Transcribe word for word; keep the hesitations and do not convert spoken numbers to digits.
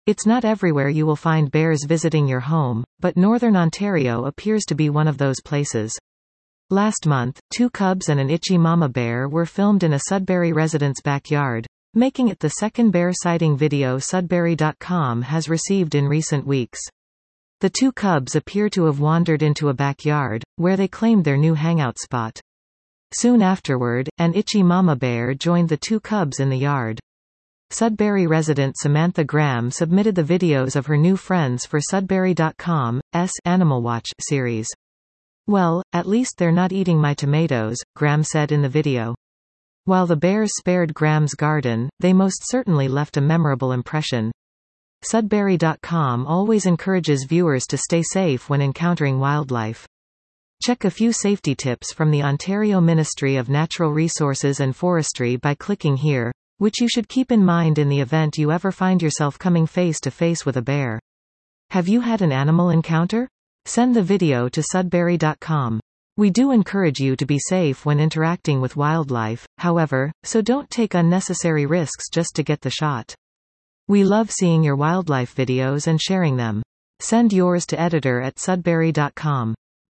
It's not everywhere you will find bears visiting your home, but Northern Ontario appears to be one of those places. Last month, two cubs and an itchy mama bear were filmed in a Sudbury resident's backyard, making it the second bear sighting video Sudbury dot com has received in recent weeks. The two cubs appear to have wandered into a backyard, where they claimed their new hangout spot. Soon afterward, an itchy mama bear joined the two cubs in the yard. Sudbury resident Samantha Graham submitted the videos of her new friends for Sudbury dot com's Animal Watch series. "Well, at least they're not eating my tomatoes," Graham said in the video. While the bears spared Graham's garden, they most certainly left a memorable impression. Sudbury dot com always encourages viewers to stay safe when encountering wildlife. Check a few safety tips from the Ontario Ministry of Natural Resources and Forestry by clicking here, which you should keep in mind in the event you ever find yourself coming face to face with a bear. Have you had an animal encounter? Send the video to Sudbury dot com. We do encourage you to be safe when interacting with wildlife, however, so don't take unnecessary risks just to get the shot. We love seeing your wildlife videos and sharing them. Send yours to editor at Sudbury dot com.